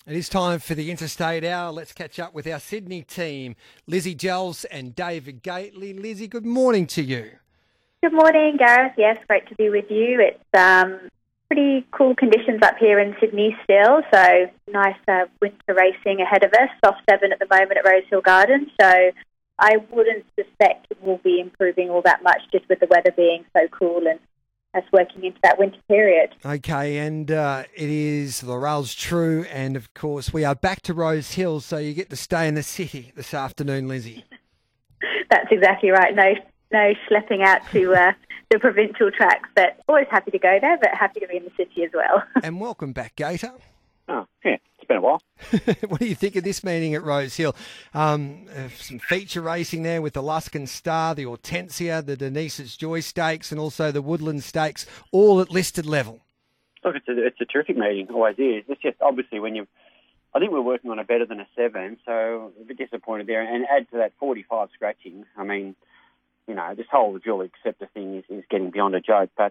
It is time for the Interstate Hour. Let's catch up with our Sydney team, Lizzie Gels and David Gately. Lizzie, good morning to you. Good morning, Gareth. Yes, great to be with you. It's pretty cool conditions up here in Sydney still, so nice winter racing ahead of us. Soft 7 at the moment at Rosehill Gardens, so I wouldn't suspect it will be improving all that much just with the weather being so cool and us working into that winter period. Okay, and it is Laurel's True, and of course we are back to Rose Hill, so you get to stay in the city this afternoon, Lizzie. That's exactly right. No schlepping out to the provincial tracks, but always happy to go there, but happy to be in the city as well. And welcome back, Gator. Oh, yeah, it's been a while. What do you think of this meeting at Rose Hill? Some feature racing there with the Luskin Star, the Hortensia, the Denise's Joy Stakes, and also the Woodland Stakes, all at listed level. Look, it's a terrific meeting, always is. It's just obviously I think we're working on a better than a 7, so a bit disappointed there. And add to that 45 scratching. I mean, this whole dual acceptor thing is getting beyond a joke. But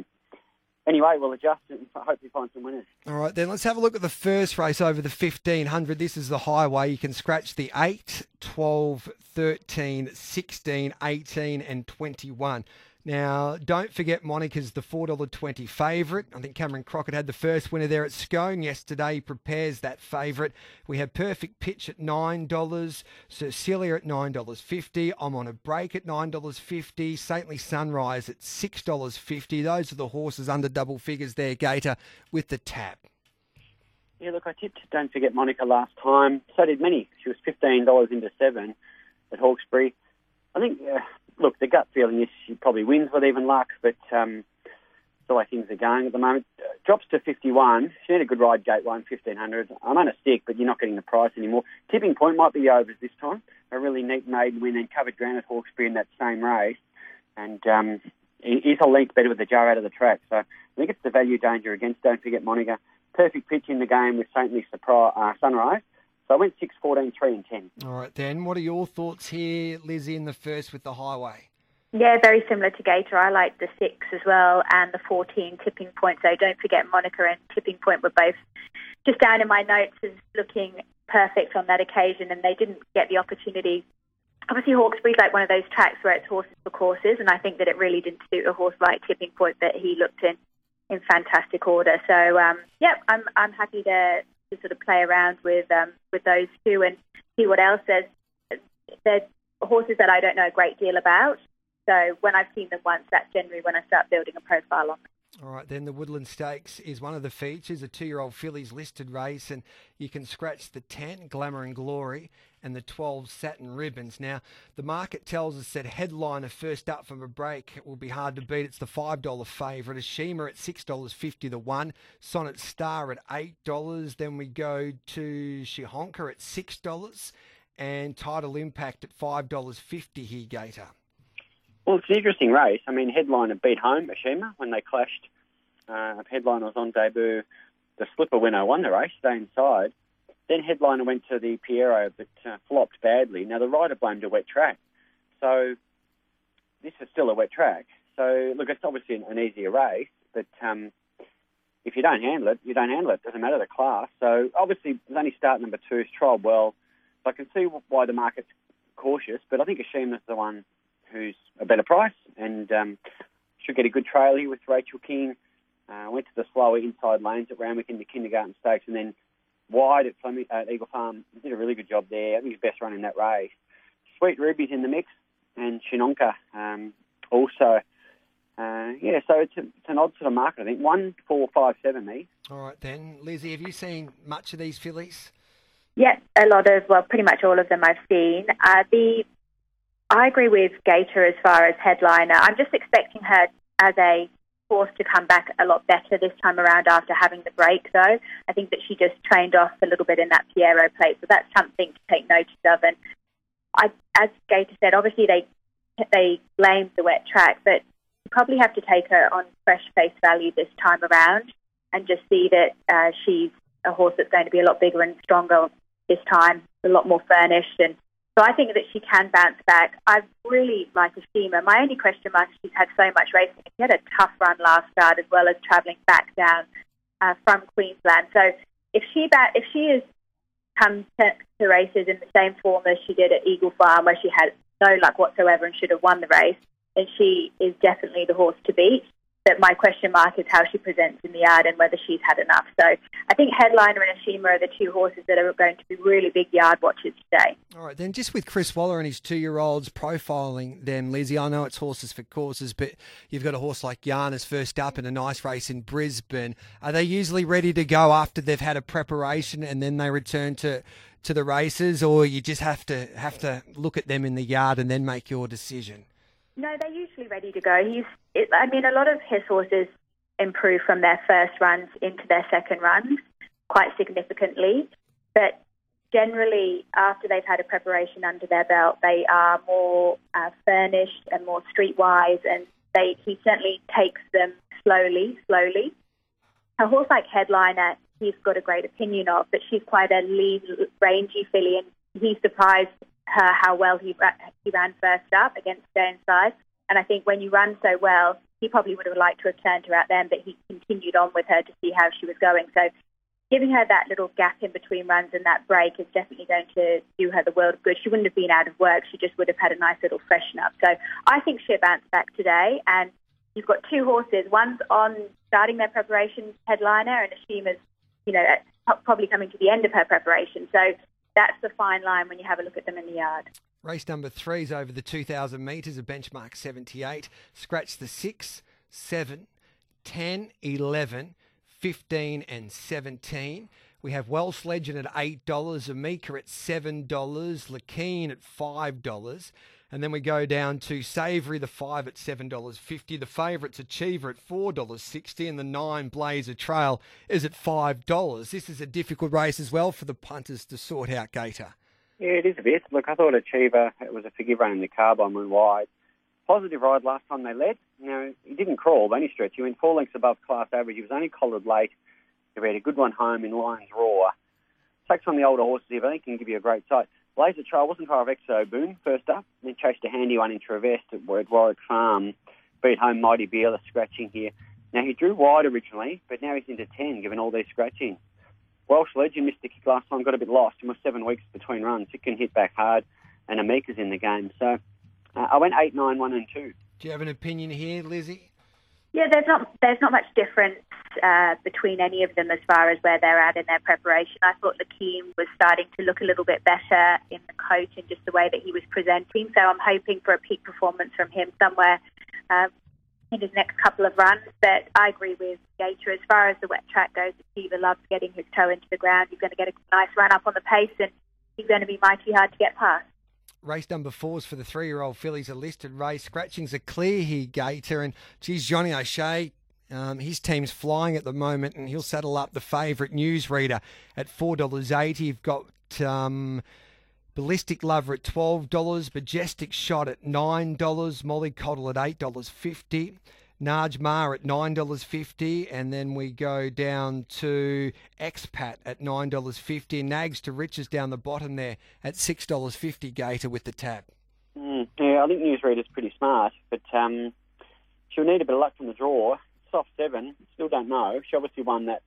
anyway, we'll adjust it and hopefully find some winners. All right, then let's have a look at the first race over the 1500. This is the highway. You can scratch the 8, 12, 13, 16, 18 and 21. Now, don't forget Monica's the $4.20 favourite. I think Cameron Crockett had the first winner there at Scone yesterday. He prepares that favourite. We have Perfect Pitch at $9. Cecilia at $9.50. I'm on a break at $9.50. Saintly Sunrise at $6.50. Those are the horses under double figures there, Gator, with the tap. Yeah, look, I tipped Don't Forget Monica last time. So did Minnie. She was $15 into 7 at Hawkesbury. I think... Look, the gut feeling is she probably wins with even luck, but it's the way things are going at the moment. Drops to 51. She had a good ride gate 1, 1500. I'm on a stick, but you're not getting the price anymore. Tipping Point might be the overs this time. A really neat maiden win and covered ground at Hawkesbury in that same race. And he's a length better with the jar out of the track. So I think it's the value danger against Don't Forget Monica. Perfect pitch in the game with Saintly Sunrise. So I went 6, 14, 3 and 10. All right, then. What are your thoughts here, Lizzie, in the first with the highway? Yeah, very similar to Gator. I like the 6 as well and the 14 Tipping Point. So Don't Forget Monica and Tipping Point were both just down in my notes as looking perfect on that occasion, and they didn't get the opportunity. Obviously, Hawkesbury's like one of those tracks where it's horses for courses, and I think that it really didn't suit a horse like Tipping Point, but he looked in fantastic order. So, I'm happy to sort of play around with those two and see what else. They're horses that I don't know a great deal about. So when I've seen them once, that's generally when I start building a profile on them. All right, then the Woodland Stakes is one of the features, a 2-year-old fillies listed race, and you can scratch the 10, Glamour and Glory, and the 12, Satin Ribbons. Now, the market tells us that Headliner first up from a break will be hard to beat. It's the $5 favourite. Ashima at $6.50 the 1, Sonnet Star at $8. Then we go to Shihonka at $6, and Tidal Impact at $5.50 here, Gator. Well, it's an interesting race. I mean, Headliner beat home Ashima when they clashed. Headliner was on debut. The slipper winner won the race, stay inside. Then Headliner went to the Piero, but flopped badly. Now, the rider blamed a wet track. So this is still a wet track. So, look, it's obviously an easier race, but if you don't handle it, you don't handle it. It doesn't matter the class. So, obviously, there's only start number 2 is trialled well. So I can see why the market's cautious, but I think Ashima's the one who's a better price and should get a good trail here with Rachel King. Went to the slower inside lanes at Randwick in the Kindergarten Stakes and then wide at Eagle Farm. Did a really good job there. I think his best run in that race. Sweet Ruby's in the mix and Shinonka also. So it's an odd sort of market, I think. 1, 4, 5, 7, me. All right, then. Lizzie, have you seen much of these fillies? Yeah, a lot of, pretty much all of them I've seen. I agree with Gator as far as Headliner. I'm just expecting her as a horse to come back a lot better this time around after having the break, though. I think that she just trained off a little bit in that Piero plate, so that's something to take notice of. And as Gator said, obviously they blamed the wet track, but you probably have to take her on fresh face value this time around and just see that she's a horse that's going to be a lot bigger and stronger this time, a lot more furnished, and so I think that she can bounce back. I really like Ashima. My only question mark is she's had so much racing. She had a tough run last start as well as travelling back down from Queensland. So if she is come to races in the same form as she did at Eagle Farm, where she had no luck whatsoever and should have won the race, then she is definitely the horse to beat. But my question mark is how she presents in the yard and whether she's had enough. So I think Headliner and Ashima are the two horses that are going to be really big yard watchers today. All right, then just with Chris Waller and his 2-year-olds, profiling them, Lizzie, I know it's horses for courses, but you've got a horse like Yarna's first up in a nice race in Brisbane. Are they usually ready to go after they've had a preparation and then they return to the races, or you just have to look at them in the yard and then make your decision? No, they're usually ready to go. A lot of his horses improve from their first runs into their second runs quite significantly. But generally, after they've had a preparation under their belt, they are more furnished and more streetwise, and he certainly takes them slowly. A horse like Headliner, he's got a great opinion of, but she's quite a lean, rangy filly, and he surprised her how well he ran first up against Stay Inside. And I think when you run so well, he probably would have liked to have turned her out then, but he continued on with her to see how she was going. So giving her that little gap in between runs and that break is definitely going to do her the world of good. She wouldn't have been out of work. She just would have had a nice little freshen up. So I think she'll bounce back today. And you've got two horses. One's on starting their preparation, Headliner, and Ashima's, probably coming to the end of her preparation. So that's the fine line when you have a look at them in the yard. Race number 3 is over the 2,000 metres, a benchmark 78. Scratch the 6, 7, 10, 11, 15 and 17. We have Welsh Legend at $8, Amika at $7, Lakeen at $5. And then we go down to Savoury, the 5 at $7.50. The favourites Achiever at $4.60. And the 9 Blazer Trail is at $5. This is a difficult race as well for the punters to sort out, Gator. Yeah, it is a bit. Look, I thought Achiever, it was a forgive run in the carbon, went wide. Positive ride last time they led. He didn't crawl by any stretch. He went 4 lengths above class average. He was only collared late. He had a good one home in Lions Roar. Takes on the older horses here, but I think can give you a great sight. Blazer Trail wasn't far off Exo Boom first up, then chased a handy one in Traverse at Warwick Farm. Beat home Mighty Beeler scratching here. Now, he drew wide originally, but now he's into 10, given all these scratching. Welsh Legend missed the kick last time, got a bit lost, and was 7 weeks between runs. It can hit back hard, and Amika's in the game. So I went 8, 9, 1 and 2. Do you have an opinion here, Lizzie? Yeah, there's not much difference between any of them as far as where they're at in their preparation. I thought Lakeen was starting to look a little bit better in the coat and just the way that he was presenting. So I'm hoping for a peak performance from him somewhere in his next couple of runs. But I agree with Gator. As far as the wet track goes, Achiever loves getting his toe into the ground. He's going to get a nice run up on the pace, and he's going to be mighty hard to get past. Race number 4 is for the 3-year-old fillies, a listed race. Scratchings are clear here, Gator. And, geez, Johnny O'Shea, his team's flying at the moment, and he'll saddle up the favourite Newsreader at $4.80. You've got Ballistic Lover at $12, Majestic Shot at $9, Molly Coddle at $8.50. Naj Mar at $9.50, and then we go down to Expat at $9.50, and Nags to Riches down the bottom there at $6.50, Gator with the tab. Yeah, I think Newsreader's pretty smart, but she'll need a bit of luck from the draw. Soft 7, still don't know. She obviously won that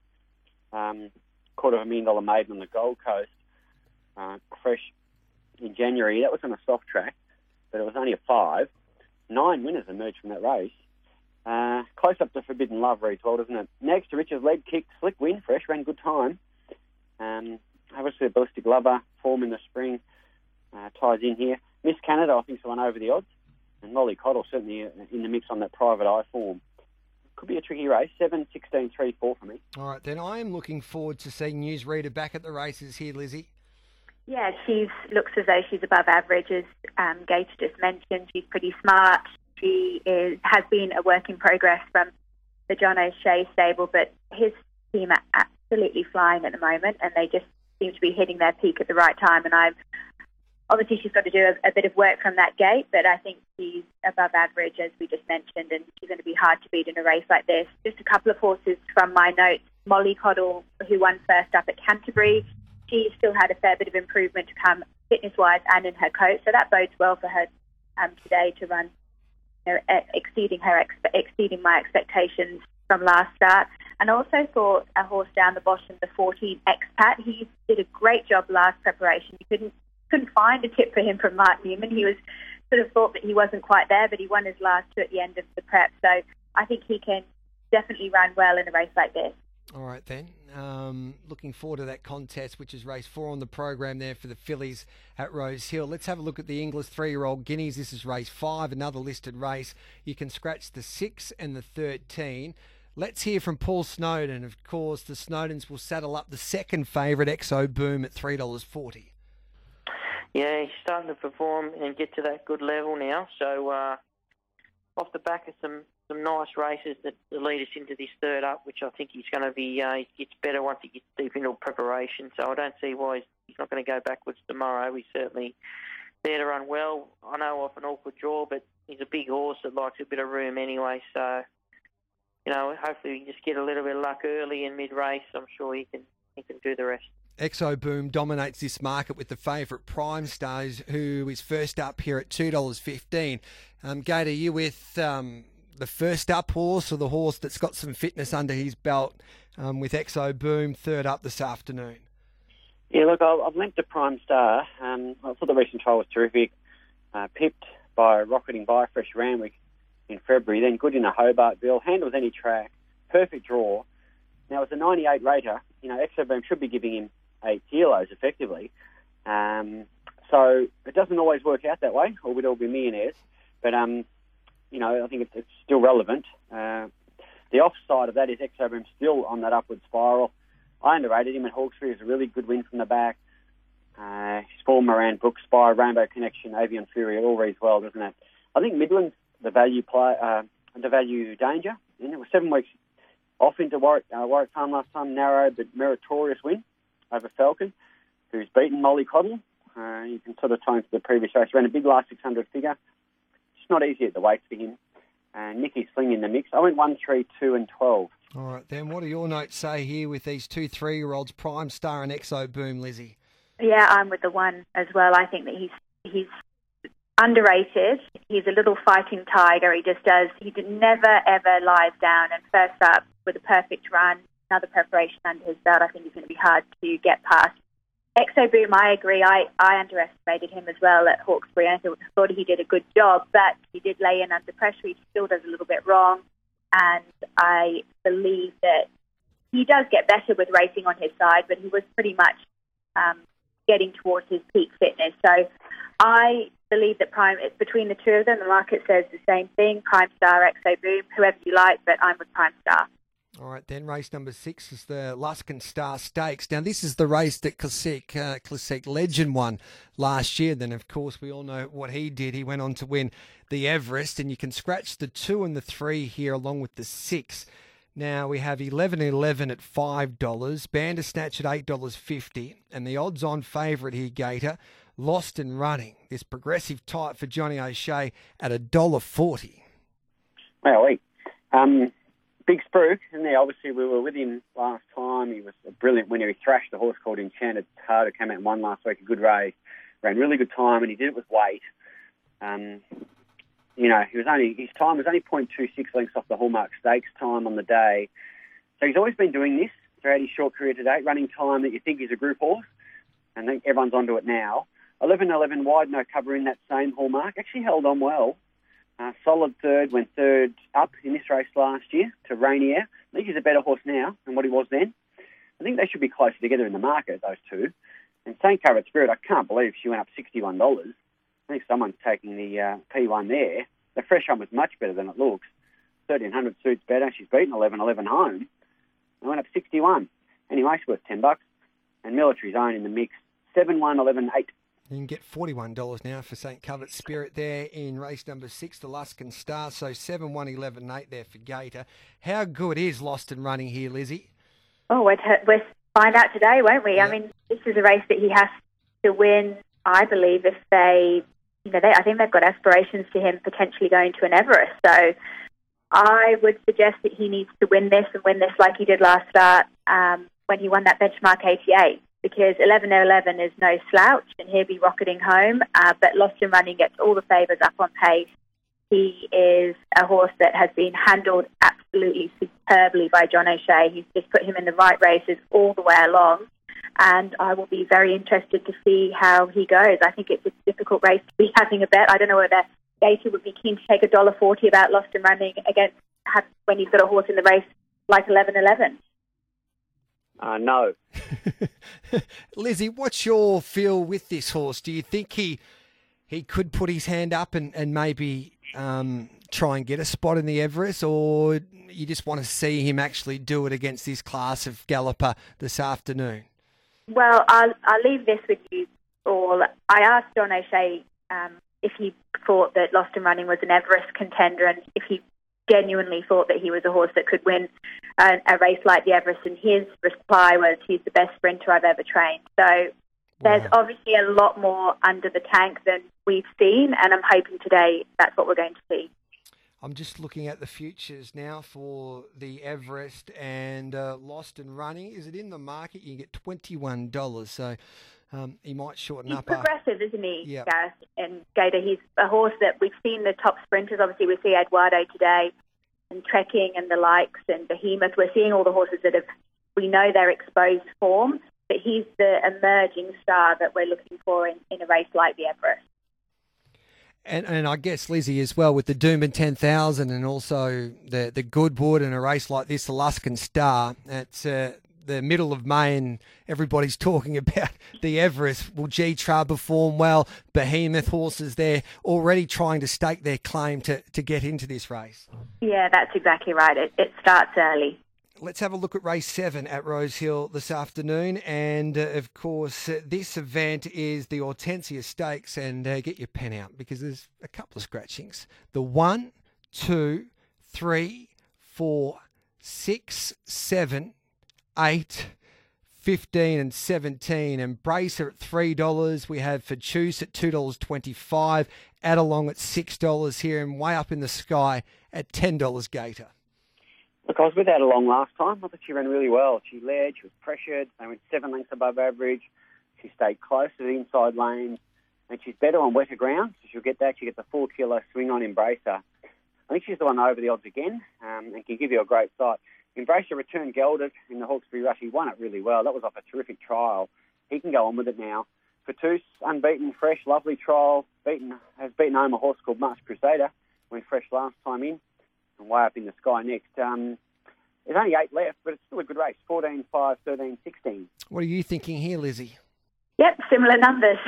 $250,000 maiden on the Gold Coast fresh in January. That was on a soft track, but it was only a 5. 9 winners emerged from that race. Close up to Forbidden Love reads well, doesn't it? Next to Richard's leg kick, slick win, fresh, ran good time. Obviously, a Ballistic Lover, form in the spring, ties in here. Miss Canada, I think, is one over the odds. And Molly Coddle certainly in the mix on that Private Eye form. Could be a tricky race, 7, 16, 3, 4 for me. All right, then I am looking forward to seeing Newsreader back at the races here, Lizzie. Yeah, she looks as though she's above average, as Gator just mentioned. She's pretty smart. She has been a work in progress from the John O'Shea stable, but his team are absolutely flying at the moment, and they just seem to be hitting their peak at the right time. And obviously she's got to do a bit of work from that gate, but I think she's above average, as we just mentioned, and she's going to be hard to beat in a race like this. Just a couple of horses from my notes. Molly Coddle, who won first up at Canterbury, she still had a fair bit of improvement to come fitness-wise and in her coat, so that bodes well for her today to run exceeding my expectations from last start. And I also thought a horse down the bottom, the 14 Expat, he did a great job last preparation. You couldn't find a tip for him from Mark Newman. He was sort of thought that he wasn't quite there, but he won his last two at the end of the prep. So I think he can definitely run well in a race like this. All right, then. Looking forward to that contest, which is race 4 on the program there for the fillies at Rose Hill. Let's have a look at the Inglis 3-year-old Guineas. This is race 5, another listed race. You can scratch the 6 and the 13. Let's hear from Paul Snowden. Of course, the Snowdens will saddle up the second favourite, Exo Boom, at $3.40. Yeah, he's starting to perform and get to that good level now. So off the back of some nice races that lead us into this third up, which I think he's going to be, he gets better once he gets deep into preparation. So I don't see why he's not going to go backwards tomorrow. He's certainly there to run well. I know off an awkward draw, but he's a big horse that likes a bit of room anyway. So, hopefully we can just get a little bit of luck early and mid-race. I'm sure he can do the rest. Exo Boom dominates this market with the favourite Prime Stars, who is first up here at $2.15. Gator, you with the first up horse, or the horse that's got some fitness under his belt with Exo Boom, third up this afternoon? Yeah, look, I've linked to Prime Star. I thought the recent trial was terrific. Pipped by Rocketing by Fresh Randwick in February, then good in a Hobartville, handles any track, perfect draw. Now, as a 98 rater, Exo Boom should be giving him 8 kilos effectively. So it doesn't always work out that way, or we'd all be millionaires. But, I think it's still relevant. The offside of that is Exo Boom still on that upward spiral. I underrated him at Hawkesbury. It was a really good win from the back. His form, Moran, Brooks, Spy, Rainbow Connection, Avian Fury, it all reads well, doesn't it? I think Midland's the value danger. It was 7 weeks off into Warwick Farm last time, narrow but meritorious win over Falcon, who's beaten Molly Coddle. You can sort of tie into the previous race. Ran a big last 600 figure. It's not easy at the weights for him. Nicky Sling in the mix. I went 1, 3, 2 and 12. All right, then. What do your notes say here with these 2 3-year-olds, Prime Star and Exo Boom, Lizzie? Yeah, I'm with the 1 as well. I think that he's underrated. He's a little fighting tiger. He never, ever lies down. And first up with a perfect run, another preparation under his belt, I think he's going to be hard to get past. Exo Boom, I agree. I underestimated him as well at Hawkesbury. I thought he did a good job, but he did lay in under pressure. He still does a little bit wrong. And I believe that he does get better with racing on his side, but he was pretty much getting towards his peak fitness. So I believe that it's between the two of them. The market says the same thing, Prime Star, Exo Boom, whoever you like, but I'm with Prime Star. All right, then race number 6 is the Luskin Star Stakes. Now, this is the race that Classic Legend won last year. Then, of course, we all know what he did. He went on to win the Everest, and you can scratch the 2 and the 3 here along with the 6. Now, we have 11.11 at $5, Bandersnatch at $8.50, and the odds-on favourite here, Gator, Lost and Running. This progressive type for Johnny O'Shea at $1.40. Well, big spruik, isn't he? Obviously, we were with him last time. He was a brilliant winner. He thrashed a horse called Enchanted Heart, who came out and won last week. A good race. Ran really good time, and he did it with weight. His time was only 0.26 lengths off the Hallmark Stakes time on the day. So he's always been doing this throughout his short career to date, running time that you think is a group horse. I think everyone's onto it now. 11.11 wide, no cover in that same Hallmark. Actually held on well. Solid third, went third up in this race last year to Rainier. I think he's a better horse now than what he was then. I think they should be closer together in the market, those two. And St. Covered Spirit, I can't believe she went up $61. I think someone's taking the P1 there. The fresh one was much better than it looks. 1,300 suits better. She's beaten 11.11 home. They went up 61. Anyway, she's worth $10. And Military's Own in the mix. 7-1, 11-8. You can get $41 now for St. Covered Spirit there in race number 6, the Luskin Star. So 7-1, 11-8 there for Gator. How good is Lost and Running here, Lizzie? Oh, we'll find out today, won't we? Yep. I mean, this is a race that he has to win, I believe, if I think they've got aspirations to him potentially going to an Everest. So I would suggest that he needs to win this and win this like he did last start when he won that benchmark 88. Because 11.11 is no slouch, and he'll be rocketing home. But Lost and Running gets all the favours up on pace. He is a horse that has been handled absolutely superbly by John O'Shea. He's just put him in the right races all the way along, and I will be very interested to see how he goes. I think it's a difficult race to be having a bet. I don't know whether Gator would be keen to take $1.40 about Lost and Running against when he's got a horse in the race like 11:11. No. Lizzie, what's your feel with this horse? Do you think he could put his hand up and maybe try and get a spot in the Everest, or you just want to see him actually do it against this class of galloper this afternoon? Well, I'll leave this with you all. I asked John O'Shea if he thought that Lost and Running was an Everest contender, and if he genuinely thought that he was a horse that could win a race like the Everest, and his reply was, he's the best sprinter I've ever trained. So there's obviously a lot more under the tank than we've seen, and I'm hoping today that's what we're going to see. I'm just looking at the futures now for the Everest and Lost and Running. Is it in the market? You can get $21, so he might shorten up. He's progressive, isn't he, Yep. Gareth? And Gator, he's a horse that we've seen the top sprinters. Obviously, we see Eduardo today, and Trekking and the likes, and Behemoth. We're seeing all the horses that we know they're exposed form, but he's the emerging star that we're looking for in a race like the Everest. And I guess, Lizzie, as well, with the Doomben 10,000 and also the Goodwood and a race like this, the Luskin Star, it's the middle of May and everybody's talking about the Everest. Will G-Trab perform well? Behemoth horses there already trying to stake their claim to get into this race. Yeah, that's exactly right. It starts early. Let's have a look at race 7 at Rosehill this afternoon. And, of course, this event is the Hortensia Stakes. And get your pen out because there's a couple of scratchings. The 1, 2, 3, 4, 6, 7, 8, 15 and 17. Embracer at $3. We have Fadchoose at $2.25. Adelong at $6 here, and way up in the sky at $10 Gator. Look, I was with Adelong last time. I thought she ran really well. She led, she was pressured. They went 7 lengths above average. She stayed close to the inside lanes, and she's better on wetter ground, so she'll get that. She gets a 4 kilo swing on Embracer. I think she's the one over the odds again, and can give you a great sight. Embracer returned gelded in the Hawkesbury Rush. He won it really well. That was off a terrific trial. He can go on with it now. Fadchoose, unbeaten, fresh, lovely trial. Has beaten home a horse called Mars Crusader. Went fresh last time in, and way up in the sky next. There's only 8 left, but it's still a good race. 14, 5, 13, 16. What are you thinking here, Lizzie? Yep, similar numbers.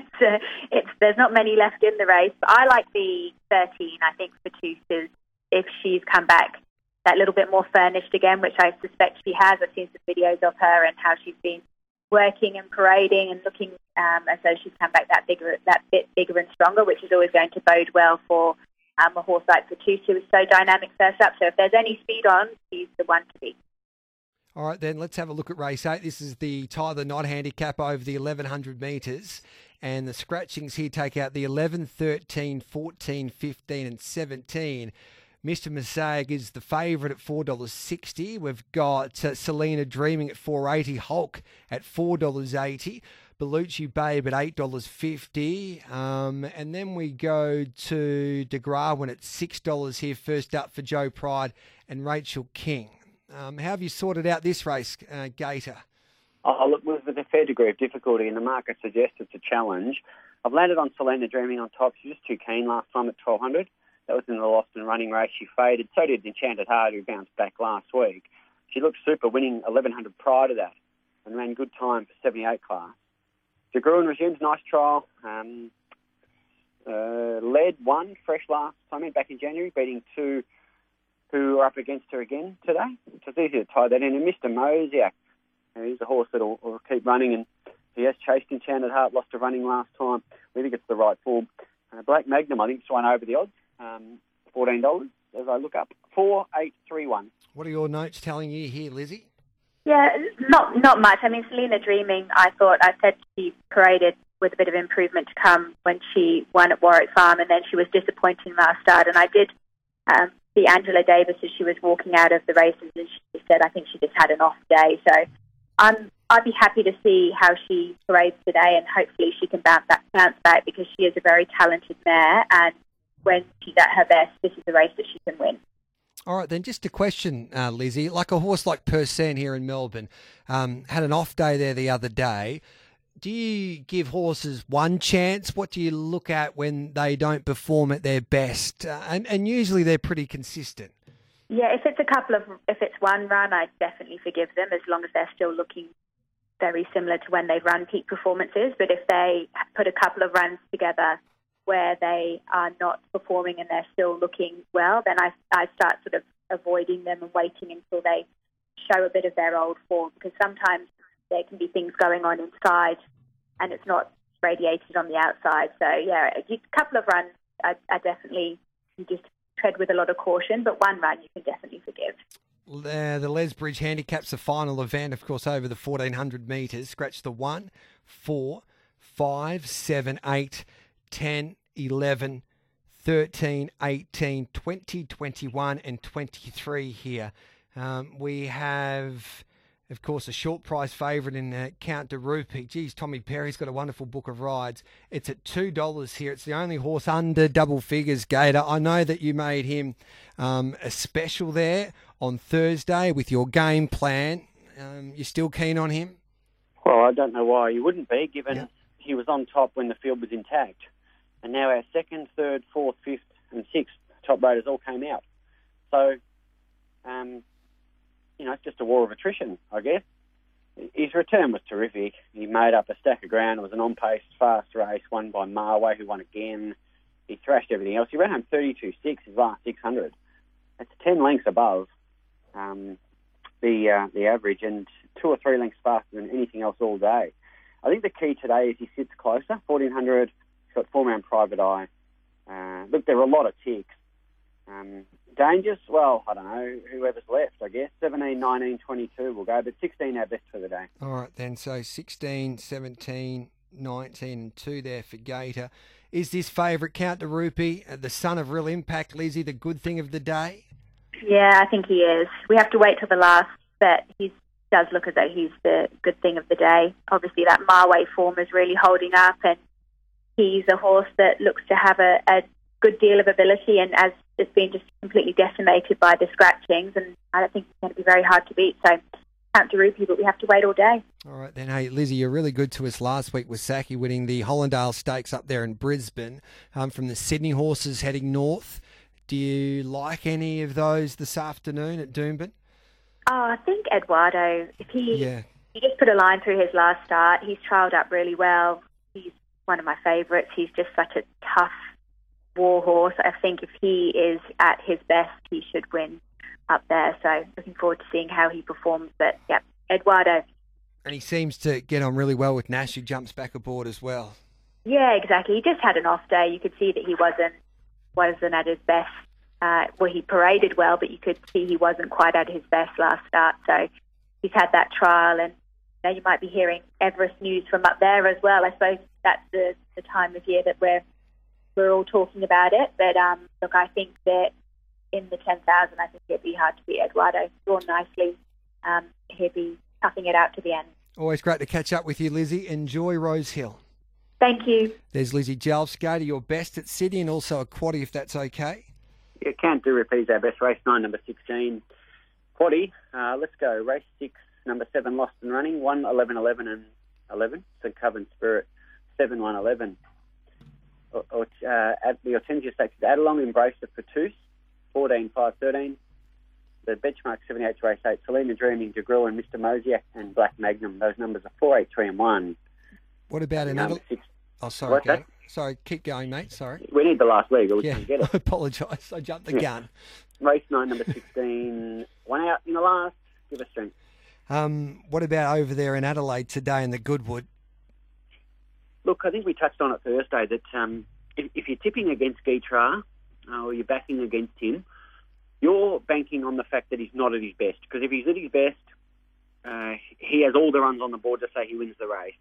There's not many left in the race, but I like the 13. I think Fadchoose, if she's come back that little bit more furnished again, which I suspect she has. I've seen some videos of her and how she's been working and parading and looking as though she's come back that bit bigger and stronger, which is always going to bode well for a horse like Fadchoose, who is so dynamic first up. So if there's any speed on, she's the one to beat. All right, then let's have a look at race 8. This is the Tyler Knott handicap over the 1,100 metres. And the scratchings here take out the 11, 13, 14, 15 and 17. Mr. Mosaic is the favourite at $4.60. We've got Selena Dreaming at $4.80. Hulk at $4.80. Bellucci Babe at $8.50. And then we go to De Grawin at $6 here, first up for Joe Pride and Rachel King. How have you sorted out this race, Gator? Oh, look, with a fair degree of difficulty, and the market suggests it's a challenge. I've landed on Selena Dreaming on top. She was just too keen last time at 1,200. That was in the Lost and Running race. She faded. So did Enchanted Heart, who bounced back last week. She looked super, winning 1,100 prior to that, and ran good time for 78 class. De Gruen resumes, nice trial. Led 1, fresh last time in back in January, beating 2 who are up against her again today. So it's easy to tie that in. And Mr. Mosiak, he's a horse that will keep running, and he has chased Enchanted Heart, lost to running last time. We think it's the right form. Black Magnum, I think, just won over the odds, $14 as I look up. 4,831. What are your notes telling you here, Lizzie? Yeah, not much. I mean, Selena Dreaming, I said she paraded with a bit of improvement to come when she won at Warwick Farm, and then she was disappointing last start. And I did see Angela Davis as she was walking out of the races, and she said, I think she just had an off day. So I'd be happy to see how she parades today, and hopefully she can bounce back because she is a very talented mare, and when she's at her best, this is a race that she can win. All right, then, just a question, Lizzie. Like a horse like Percent here in Melbourne, had an off day there the other day. Do you give horses one chance? What do you look at when they don't perform at their best? And usually they're pretty consistent. Yeah, if it's one run, I'd definitely forgive them as long as they're still looking very similar to when they've run peak performances. But if they put a couple of runs together where they are not performing and they're still looking well, then I start sort of avoiding them and waiting until they show a bit of their old form, because sometimes there can be things going on inside and it's not radiated on the outside. So, yeah, a couple of runs, I definitely just tread with a lot of caution, but one run you can definitely forgive. The Lesbridge Handicap's the final event, of course, over the 1,400 metres. Scratch the 1, 4, 5, 7, 8, 10, 11, 13, 18, 20, 21 and 23 here. We have, of course, a short price favourite in Count de Rupee. Geez, Tommy Perry's got a wonderful book of rides. It's at $2 here. It's the only horse under double figures, Gator. I know that you made him a special there on Thursday with your game plan. You still keen on him? Well, I don't know why you wouldn't be, given he was on top when the field was intact. And now our second, third, fourth, fifth and sixth top raters all came out. So, it's just a war of attrition, I guess. His return was terrific. He made up a stack of ground. It was an on-pace, fast race, won by Marway, who won again. He thrashed everything else. He ran home 32.6 his last 600. That's 10 lengths above the average and 2 or 3 lengths faster than anything else all day. I think the key today is he sits closer. 1,400, he's got 4-man Private Eye. Look, there are a lot of ticks. Dangers, well, I don't know, whoever's left, I guess. 17, 19, 22 will go, but 16 our best for the day. All right, then. So 16, 17, 19 and 2 there for Gator. Is this favourite Count de Rupee, the son of real impact, Lizzie, the good thing of the day? Yeah, I think he is. We have to wait till the last, but he does look as though he's the good thing of the day. Obviously, that Marway form is really holding up, and he's a horse that looks to have a good deal of ability, and as it's been just completely decimated by the scratchings, and I don't think it's going to be very hard to beat. So, Count de Rupee, but we have to wait all day. All right, then. Hey, Lizzie, you're really good to us last week with Saki winning the Hollandale Stakes up there in Brisbane from the Sydney horses heading north. Do you like any of those this afternoon at Doomben? Oh, I think Eduardo, if he just put a line through his last start, he's trialled up really well. He's one of my favourites. He's just such a tough war horse. I think if he is at his best, he should win up there. So looking forward to seeing how he performs. But, yeah, Eduardo. And he seems to get on really well with Nash, who jumps back aboard as well. Yeah, exactly. He just had an off day. You could see that he wasn't at his best. He paraded well, but you could see he wasn't quite at his best last start. So he's had that trial, and you might be hearing Everest news from up there as well. I suppose that's the time of year that we're all talking about it. But look, I think that in the 10,000, I think it'd be hard to beat Eduardo. Drawn nicely, he'll be toughing it out to the end. Always great to catch up with you, Lizzie. Enjoy Rose Hill. Thank you. There's Lizzie Jalbs, your best at Sydney, and also a quaddie, if that's okay. Yeah, Count de Rupee's our best. Race 9, number 16. Quaddie, let's go. Race 6, number 7, Lost and Running. 1, 11, 11 and 11. St. Coven Spirit, 7, 1, 11. At the Hortensia Stakes, Adelong, Embrace of Patus, 14, 5, 13. The benchmark 78 to race 8, Selena Dreaming, De Grill and Mr. Mosiak and Black Magnum. Those numbers are 4, 8, 3 and 1. What about another? Oh, sorry. What's that? Sorry, keep going, mate. Sorry. We need the last leg, or we can't get it. I apologise. I jumped the gun. Race 9, number 16. 1 out in the last. Give us strength. What about over there in Adelaide today in the Goodwood? Look, I think we touched on it Thursday that if you're tipping against Guitra or you're backing against him, you're banking on the fact that he's not at his best. Because if he's at his best, he has all the runs on the board to say he wins the race.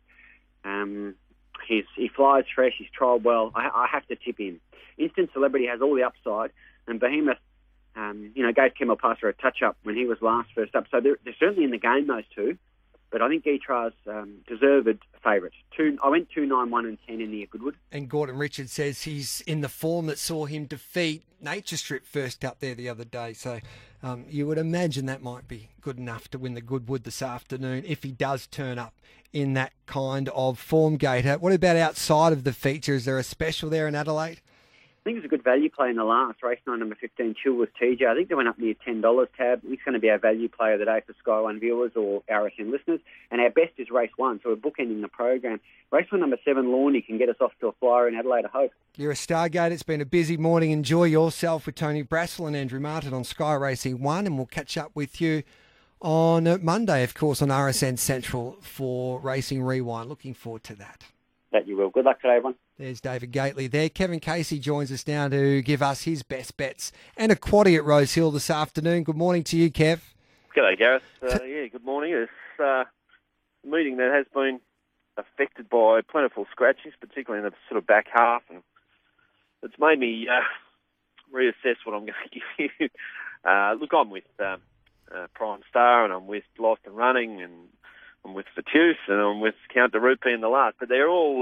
He flies fresh, he's trialled well. I have to tip him. Instant Celebrity has all the upside, and Behemoth, gave Kemal Passer a touch-up when he was first up. So they're certainly in the game, those two. But I think Guitra's deserved favourite. I went 2, 9, 1 and 10 in the Goodwood. And Gordon Richards says he's in the form that saw him defeat Nature Strip first up there the other day. So you would imagine that might be good enough to win the Goodwood this afternoon if he does turn up in that kind of form, Gator. What about outside of the feature? Is there a special there in Adelaide? I think it was a good value play in the last race, 9 number 15, Chilworth TJ. I think they went up near $10 tab. He's going to be our value player of the day for Sky One viewers or RSN listeners. And our best is race 1, so we're bookending the program. Race 1, number 7, Lorne, can get us off to a flyer in Adelaide, I hope. You're a Stargate. It's been a busy morning. Enjoy yourself with Tony Brassel and Andrew Martin on Sky Racing 1, and we'll catch up with you on Monday, of course, on RSN Central for Racing Rewind. Looking forward to that. That you will. Good luck today, everyone. There's David Gately there. Kevin Casey joins us now to give us his best bets and a quaddie at Rose Hill this afternoon. Good morning to you, Kev. G'day, Gareth. Good morning. It's a meeting that has been affected by plentiful scratches, particularly in the sort of back half, and it's made me reassess what I'm going to give you. Look, I'm with Prime Star, and I'm with Lost and Running, and I'm with Fatus, and I'm with Count de Rupee in the last, but they're all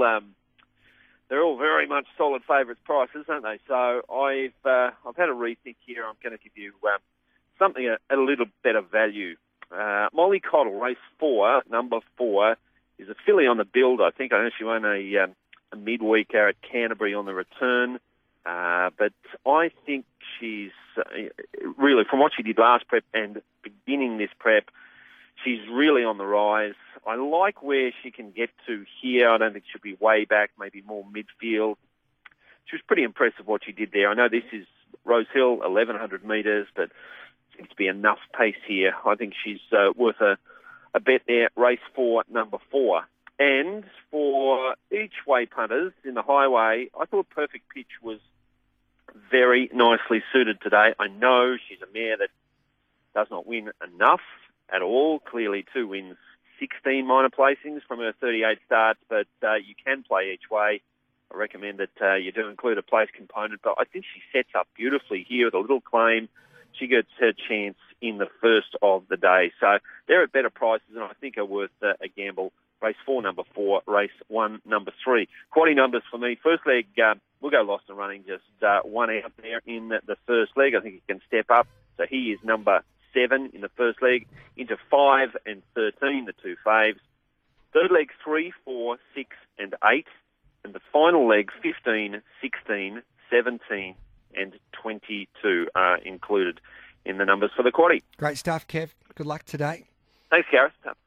very much solid favourites prices, aren't they? So I've had a rethink here. I'm going to give you something at a little better value. Molly Cottle, race 4, number 4, is a filly on the build. I think I know she won a midweeker at Canterbury on the return, but I think she's really, from what she did last prep and beginning this prep, she's really on the rise. I like where she can get to here. I don't think she'll be way back, maybe more midfield. She was pretty impressive what she did there. I know this is Rose Hill, 1,100 metres, but seems to be enough pace here. I think she's worth a bet there, race 4, number 4. And for each way punters in the highway, I thought Perfect Pitch was very nicely suited today. I know she's a mare that does not win enough at all. Clearly 2 wins, 16 minor placings from her 38 starts, but you can play each way. I recommend that you do include a place component, but I think she sets up beautifully here with a little claim. She gets her chance in the first of the day. So they're at better prices, and I think are worth a gamble. Race 4, number 4, race 1, number 3. Quaddie numbers for me. First leg, we'll go Lost and Running, just 1 out there in the first leg. I think he can step up. So he is number 7 in the first leg, into 5 and 13, the 2 faves. Third leg, 3, 4, 6 and 8. And the final leg, 15, 16, 17 and 22 are included in the numbers for the quaddie. Great stuff, Kev. Good luck today. Thanks, Gareth.